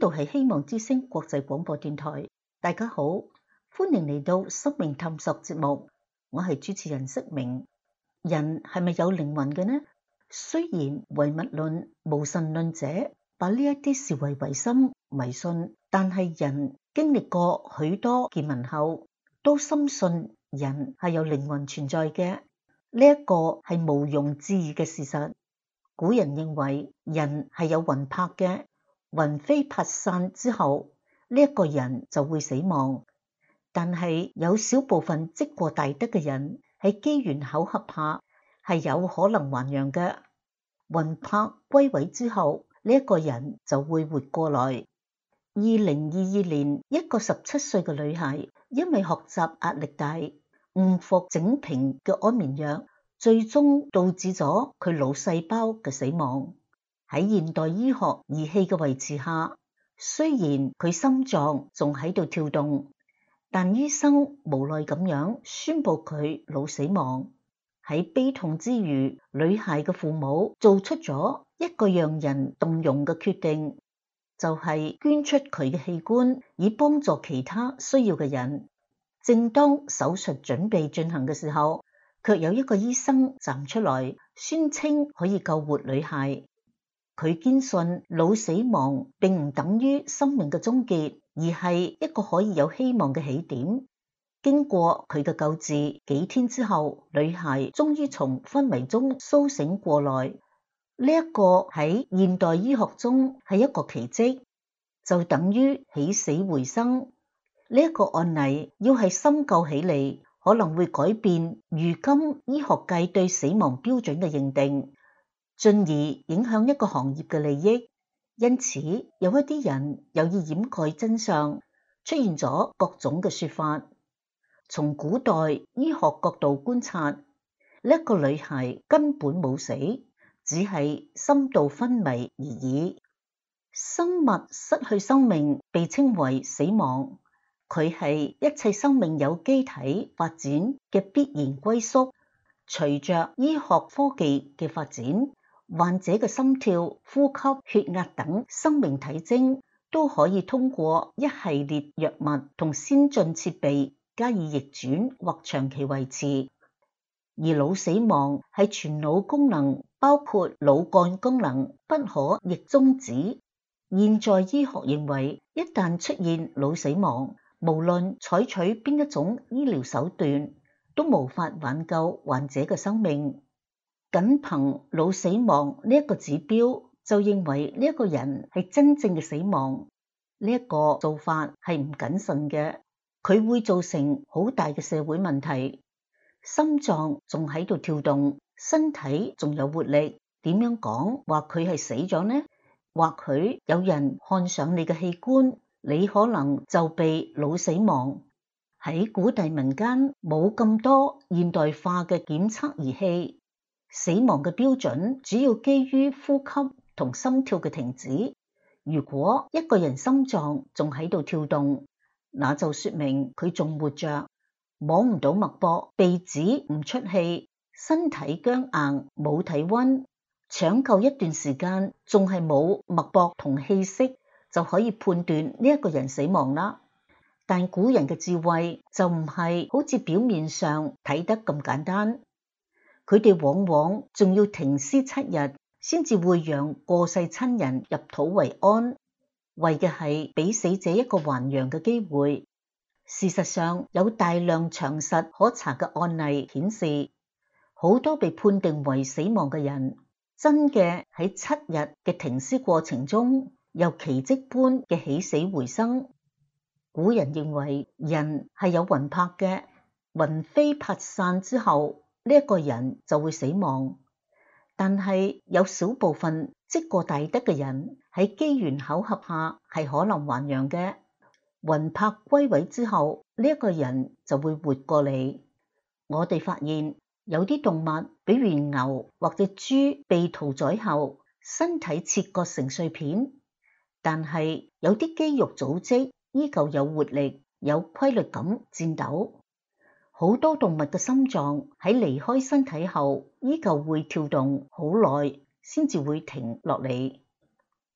度係希望之聲國際廣播電台，大家好，歡迎嚟到生命探索節目，我係主持人釋明。人係咪有靈魂嘅呢？雖然唯物論、無神論者把呢一啲視為唯心迷信，但係人經歷過許多見聞後，都深信人係有靈魂存在嘅。呢一個係毋庸置疑嘅事實。古人認為人係有魂魄嘅，魂飛魄散之後，呢一個人就會死亡。但係有少部分積過大德嘅人喺機緣巧合下係有可能還陽嘅，魂魄歸位之後，呢一個人就會活過來。2022年，一個17歲嘅女孩因為學習壓力大，誤服整瓶嘅安眠藥，最終導致咗佢腦細胞嘅死亡。喺現代醫學儀器嘅維持下，雖然佢心臟仲喺度跳動，但醫生無奈咁樣宣布佢腦死亡。喺悲痛之餘，女孩嘅父母做出咗一個讓人動容嘅決定，就係捐出佢嘅器官，以幫助其他需要嘅人。正當手術準備進行嘅時候，卻有一個醫生站出來，宣稱可以救活女孩。佢堅信腦死亡並唔等於生命嘅終結，而係一個可以有希望嘅起點。經過佢嘅救治，幾天之後，女孩終於從昏迷中甦醒過來。呢一個喺現代醫學中係一個奇蹟，就等於起死回生。呢一個案例要係深究起嚟，可能會改變如今醫學界對死亡標準嘅認定，進而影響一個行業嘅利益。因此，有一啲人有意掩蓋真相，出現咗各種嘅說法。從古代醫學角度觀察，呢一個女孩根本冇死，只係深度昏迷而已。生物失去生命被稱為死亡，佢係一切生命有機體發展嘅必然歸宿。隨着醫學科技嘅發展，患者嘅心跳、呼吸、血壓等生命體徵都可以通過一系列藥物同先進設備加以逆轉或長期維持。而腦死亡係全腦功能，包括腦幹功能不可逆終止。現在醫學認為，一旦出現腦死亡，無論採取邊一種醫療手段，都無法挽救患者嘅生命。僅憑腦死亡呢一個指標，就認為呢一個人係真正嘅死亡，呢一個做法係唔謹慎嘅，佢會造成好大嘅社會問題。心臟仲喺度跳動，身體仲有活力，點樣講話佢係死咗呢？或許有人看上你嘅器官，你可能就被腦死亡。喺古代民間冇咁多現代化嘅檢測儀器，死亡嘅標準主要基於呼吸同心跳嘅停止。如果一個人心臟仲喺度跳動，那就說明佢仲活着。摸唔到脈搏，鼻子唔出氣，身體僵硬，冇體溫，搶救一段時間仲係冇脈搏同氣息，就可以判斷呢一個人死亡啦。但古人嘅智慧就唔係好似表面上睇得咁簡單，佢哋往往仲要停屍7日，先至會讓過世親人入土為安，為嘅係俾死者一個還陽嘅機會。事實上，有大量詳實可查嘅案例顯示，好多被判定為死亡嘅人，真嘅喺7日嘅停屍過程中，又奇蹟般嘅起死回生。古人認為人係有魂魄嘅，魂飛魄散之後，呢一個人就會死亡。但係有少部分積過大德嘅人喺機緣巧合下係可能還陽嘅。魂魄歸位之後，呢一個人就會活過嚟。我哋發現有啲動物，比如牛或者豬被屠宰後，身體切割成碎片，但係有啲肌肉組織依舊有活力，有規律咁顫抖。好多動物嘅心臟喺離開身體後，依舊會跳動好耐，先至會停落嚟。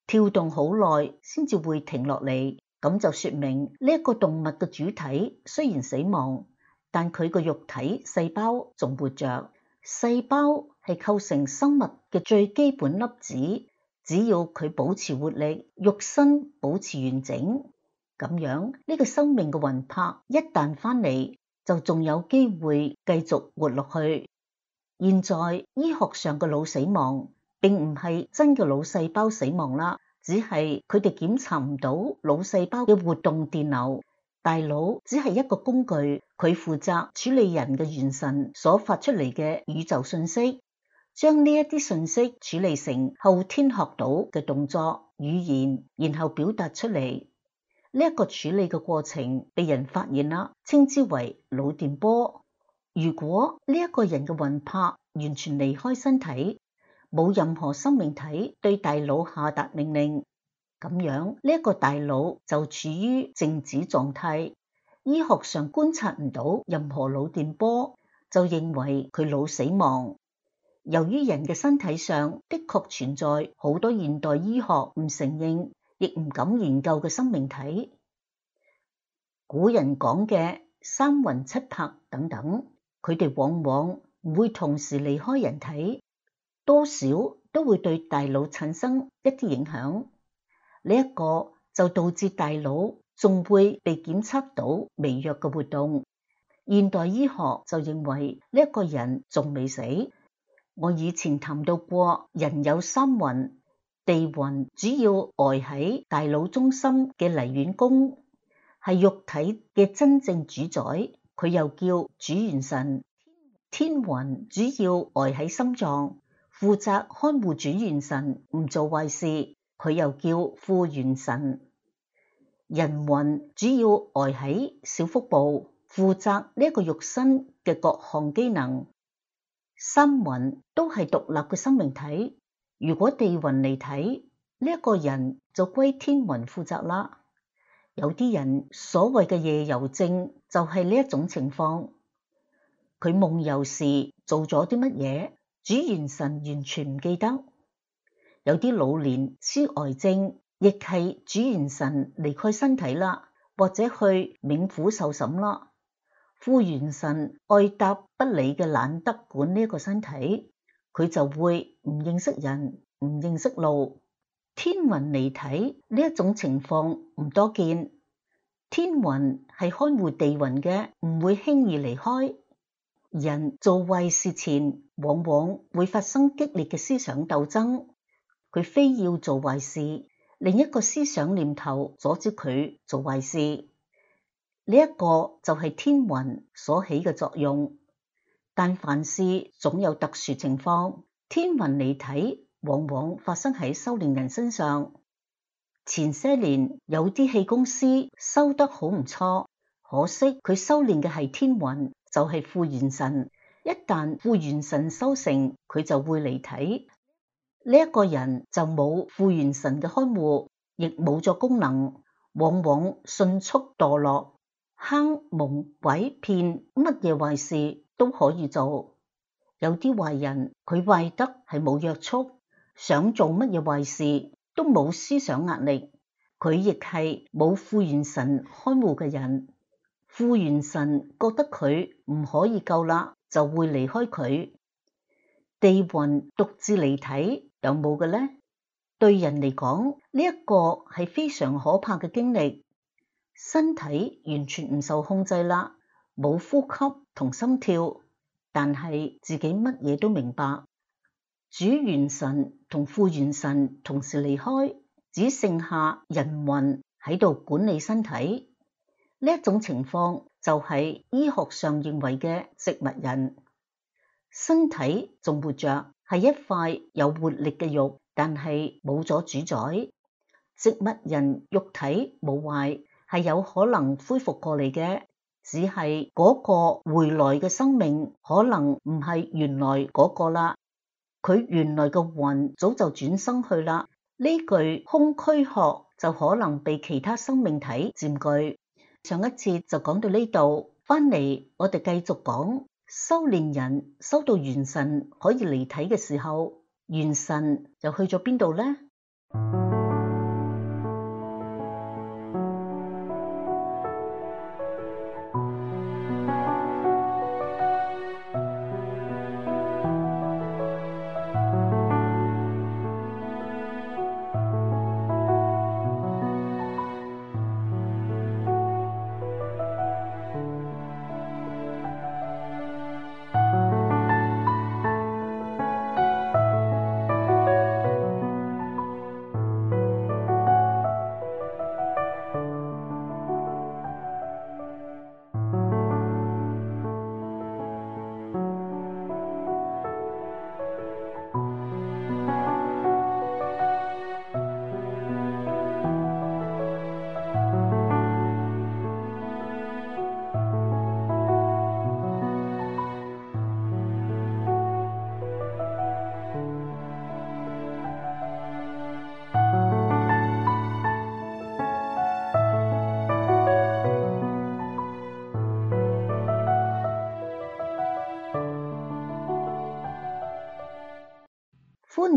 跳動好耐先至會停落嚟，咁就說明呢一個動物嘅主體雖然死亡，但佢個肉體細胞仲活着。細胞係構成生物嘅最基本粒子，只要佢保持活力，肉身保持完整，咁樣呢個生命嘅魂魄一旦翻嚟，就仲有機會繼續活落去。現在醫學上嘅腦死亡並唔係真嘅腦細胞死亡啦，只係佢哋檢查唔到腦細胞嘅活動電流。大腦只係一個工具，佢負責處理人嘅元神所發出嚟嘅宇宙信息，將呢一啲信息處理成後天學到嘅動作語言，然後表達出嚟。呢一個處理嘅過程被人發現啦，稱之為腦電波。如果呢一個人嘅魂魄完全離開身體，冇任何生命體對大腦下達命令，咁樣呢一個大腦就處於靜止狀態，醫學上觀察唔到任何腦電波，就認為佢腦死亡。由於人嘅身體上的確存在好多現代醫學唔承認亦唔敢研究嘅生命體，古人講嘅三魂七魄等等，佢哋往往唔會同時離開人體，多少都會對大腦產生一啲影響。呢一個就導致大腦仲會被檢測到微弱嘅活動。現代醫學就認為呢一個人仲未死。我以前談到過，人有三魂，地魂主要呆喺大腦中心嘅泥丸宮，係肉體嘅真正主宰，佢又叫主元神。天魂主要呆喺心臟，負責看護主元神唔做壞事，佢又叫副元神。人魂主要呆喺小腹部，負責呢一個肉身嘅各項機能。三魂都係獨立嘅生命體，如果地魂離體，呢一個人就歸天魂負責啦。有啲人所謂嘅夜遊症就係呢一種情況，佢夢遊時做咗啲乜嘢，主元神完全唔記得。有啲老年痴呆症，亦係主元神離開身體啦，或者去冥府受審啦。副元神愛答不理嘅懶得管呢一個身體，佢就會唔認識人，唔認識路。天魂離體呢一種情況唔多見，天魂係看護地魂嘅，唔會輕易離開。人做壞事前，往往會發生激烈嘅思想鬥爭，佢非要做壞事，另一個思想念頭阻止佢做壞事。呢一個就係天魂所起嘅作用。但凡事總有特殊情況，天魂離體往往發生喺修煉人身上。前些年有啲氣功師修得好唔錯，可惜佢修煉嘅係天魂，就係副元神。一旦副元神修成，佢就會離體。呢一個人就冇副元神嘅看護，亦冇咗功能，往往迅速墮落。坑蒙拐騙，乜嘢壞事都可以做。有啲壞人，佢壞得係冇約束，想做乜嘢壞事都冇思想壓力。佢亦係冇副元神看護嘅人。副元神覺得佢唔可以救啦，就會離開佢。地魂獨自離體有冇嘅呢？對人嚟講，呢一個係非常可怕嘅經歷。身體完全唔受控制啦，冇呼吸同心跳，但係自己乜嘢都明白。主元神同副元神同時離開，只剩下人魂喺度管理身體。呢一種情況就係醫學上認為嘅植物人。身體仲活着，係一塊有活力嘅肉，但係冇咗主宰。植物人肉體冇壞，係有可能恢復過嚟嘅，只係嗰個回來嘅生命可能唔係原來嗰個啦，佢原來嘅魂早就轉生去啦。呢具空軀殼就可能被其他生命體佔據。上一節就講到呢度，翻嚟我哋繼續講修煉人修到元神可以離體嘅時候，元神又去咗邊度呢？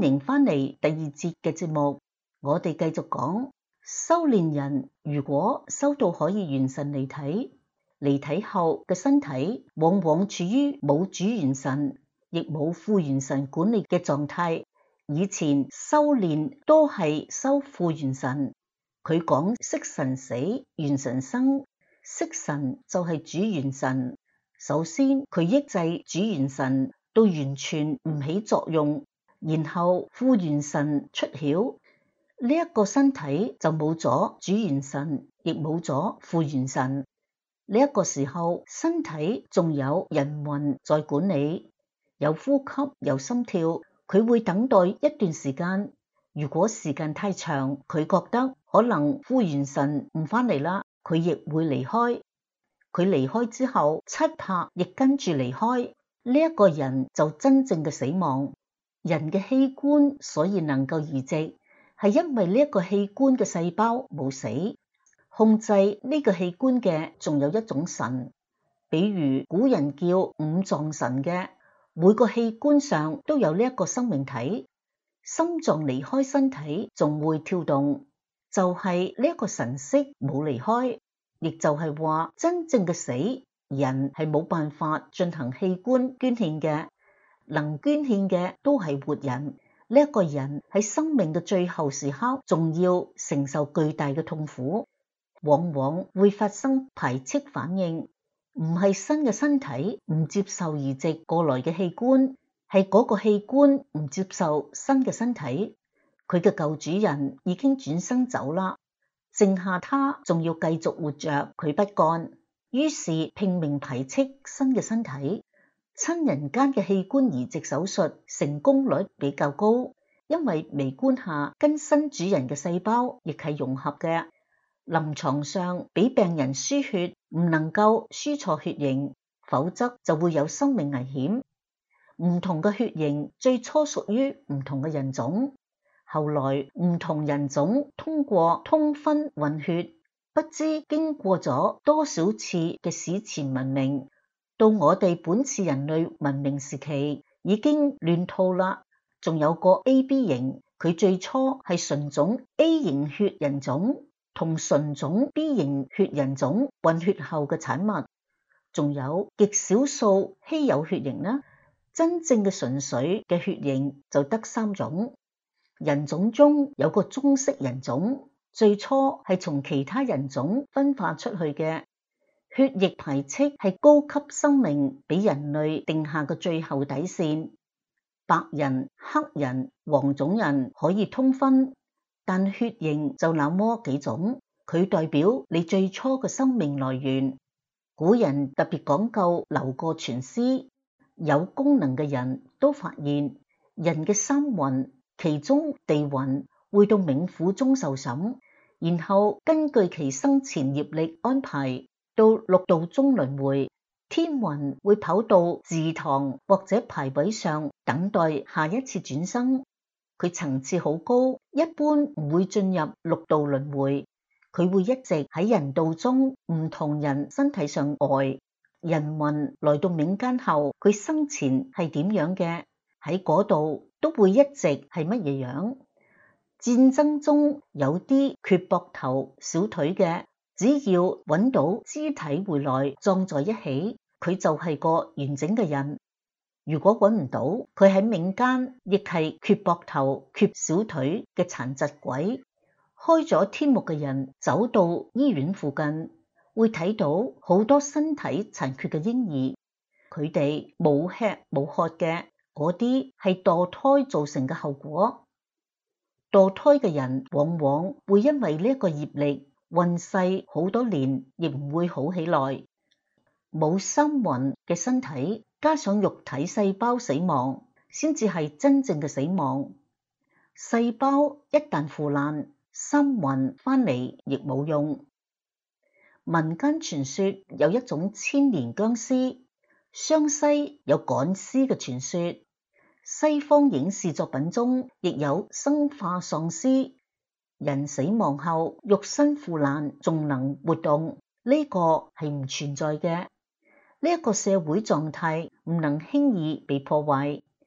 迎返嚟第二節嘅節目，我哋繼續講修煉人如果修到可以元神離體，離體後嘅身體往往處於冇主元神亦冇副元神管理嘅狀態。以前修煉都係修副元神，佢講色神死，元神生，色神就係主元神。首先佢抑制主元神到完全唔起作用，然後副元神出竅，呢一個身體就冇咗主元神，亦冇咗副元神。呢一個時候，身體仲有人魂在管理，有呼吸，有心跳，佢會等待一段時間。如果時間太長，佢覺得可能副元神唔返嚟啦，佢亦會離開。佢離開之後，七魄亦跟住離開，呢一個人就真正嘅死亡。人嘅器官所以能夠移植，係因為呢一個器官嘅細胞冇死。控制呢個器官嘅仲有一種神，比如古人叫五臟神嘅，每個器官上都有呢一個生命體。心臟離開身體仲會跳動，就係呢一個神識冇離開。亦就係話，真正嘅死，人係冇辦法進行器官捐獻嘅，能捐獻嘅都係活人。呢一個人喺生命嘅最後時刻，仲要承受巨大嘅痛苦，往往會發生排斥反應。唔係新嘅身體唔接受移植過來嘅器官，係嗰個器官唔接受新嘅身體。佢嘅舊主人已經轉生走啦，剩下他仲要繼續活着，佢不幹，於是拼命排斥新嘅身體。親人間嘅器官移植手術成功率比較高，因為微觀下跟新主人嘅細胞亦係融合嘅。臨床上俾病人輸血唔能夠輸錯血型，否則就會有生命危險。唔同嘅血型最初屬於唔同嘅人種，後來唔同人種通過通婚混血，不知經過咗多少次嘅史前文明，到我哋本次人類文明時期已經亂套啦。仲有個 AB 型，佢最初係純種 A 型血人種同純種 B 型血人種混血後嘅產物，仲有極少數稀有血型啦。真正嘅純粹嘅血型就得3種。人種中有個中式人種，最初係從其他人種分化出去嘅。血液排斥係高級生命俾人類定下嘅最後底線。白人、黑人、黃種人可以通婚，但血型就那麼幾種，佢代表你最初嘅生命來源。古人特別講究留個全屍，有功能嘅人都發現，人嘅三魂，其中地魂會到冥府中受審，然後根據其生前業力安排到六道中輪迴。天魂會跑到祠堂或者牌位上等待下一次轉生，佢層次好高，一般唔會進入六道輪迴，佢會一直喺人道中唔同人身體上外。人魂來到冥間後，佢生前係點樣嘅，喺嗰度都會一直係乜嘢樣。戰爭中有啲缺膊頭少腿嘅，只要揾到肢體回來葬在一起，佢就係個完整嘅人。如果揾唔到，佢喺冥間亦係缺膊頭缺小腿嘅殘疾鬼。開咗天目嘅人走到醫院附近，會睇到好多身體殘缺嘅嬰兒，佢哋冇吃冇喝嘅，嗰啲係墮胎造成嘅後果。墮胎嘅人往往會因為呢一個業力運世好多年，亦唔會好起來。冇三魂嘅身體，加上肉體細胞死亡，先至係真正嘅死亡。細胞一旦腐爛，三魂翻嚟亦冇用。民間傳說有一種千年僵屍，湘西有趕屍嘅傳說，西方影視作品中亦有生化喪屍。人死亡後肉身腐爛仲能活動，呢個係唔存在嘅。呢一個社會狀態唔能輕易被破壞。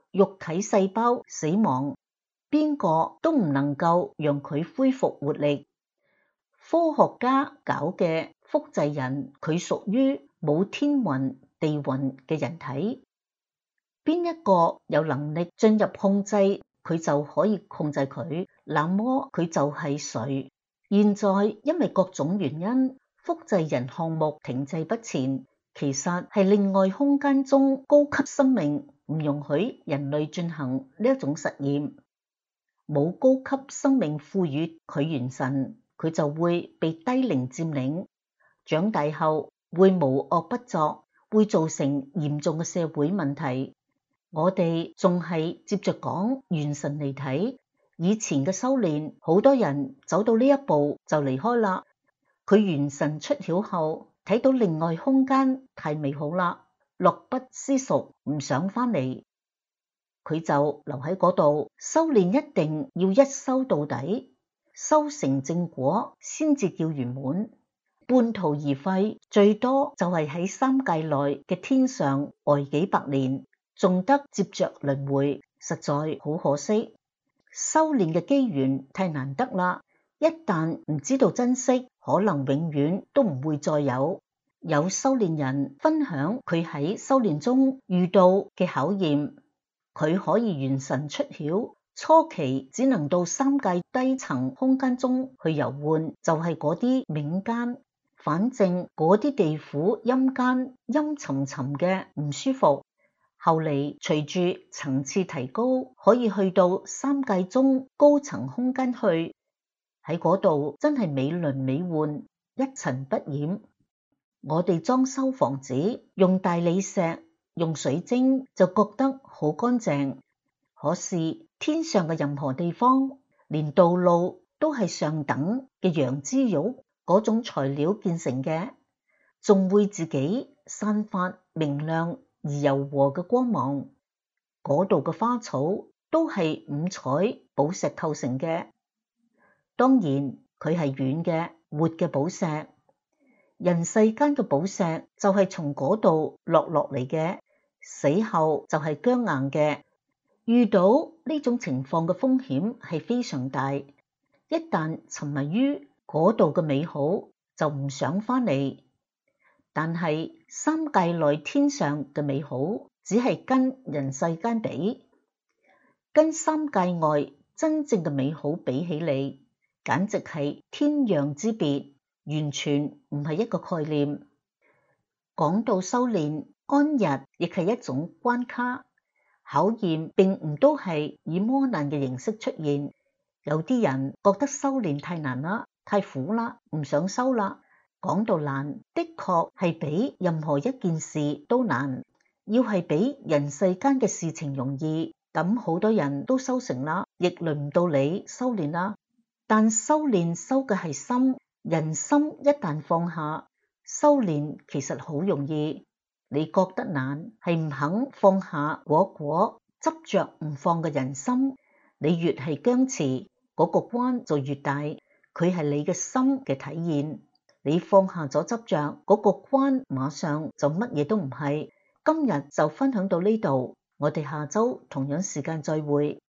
肉體細胞死亡，邊個都唔能夠讓佢恢復活力。科學家搞嘅複製人，佢屬於冇天雲地雲嘅人體，邊一個有能力進入控制，佢就可以控制佢，那麼佢就係誰？現在因為各種原因，複製人項目停滯不前，其實係另外空間中高級生命唔容許人類進行呢一種實驗。冇高級生命賦予佢元神，佢就會被低靈佔領，長大後會無惡不作，會造成嚴重嘅社會問題。我哋仲係接着講元神離體，以前嘅修煉，好多人走到呢一步就離開啦。佢元神出竅後，睇到另外空間太美好啦，樂不思蜀，唔想返嚟，佢就留喺嗰度修煉，一定要一修到底，修成正果先至叫圓滿。半途而廢，最多就係喺三界內嘅天上呆幾百年，仲得接着輪迴，實在好可惜。修煉嘅機緣太難得啦，一旦唔知道珍惜，可能永遠都唔會再有。有修煉人分享佢喺修煉中遇到嘅考驗，佢可以元神出竅，初期只能到三界低層空間中去遊玩，就係嗰啲冥間，反正嗰啲地府陰間陰沉沉嘅唔舒服。後嚟隨住層次提高，可以去到三界中高層空間去，喺嗰度真係美輪美奐，一塵不染。我哋裝修房子用大理石、用水晶就覺得好乾淨，可是天上嘅任何地方，連道路都係上等嘅羊脂玉嗰種材料建成嘅，仲會自己散發明亮而柔和嘅光芒。嗰度嘅花草都係五彩寶石構成嘅，當然佢係軟嘅活嘅寶石。人世間嘅寶石就係從嗰度落嚟嘅，死後就係僵硬嘅。遇到呢種情況嘅風險係非常大，一旦沉迷於嗰度嘅美好，就唔想返嚟。但係三界內天上嘅美好，只係跟人世間比，跟三界外真正嘅美好比起嚟，簡直係天壤之別，完全唔係一個概念。講到修煉，安逸亦係一種關卡，考驗並唔都係以磨難嘅形式出現。有啲人覺得修煉太難啦，太苦啦，唔想修啦。講到難，的確係比任何一件事都難。要係比人世間嘅事情容易，咁好多人都修成啦，亦輪唔到你修煉啦。但修煉修嘅係心，人心一旦放下，修煉其實好容易。你覺得難，係唔肯放下嗰執着唔放嘅人心。你越係僵持，嗰個關就越大。佢係你嘅心嘅體現。你放下咗執着，嗰個關馬上就乜嘢都唔係。今日就分享到呢度，我哋下周同樣時間再會。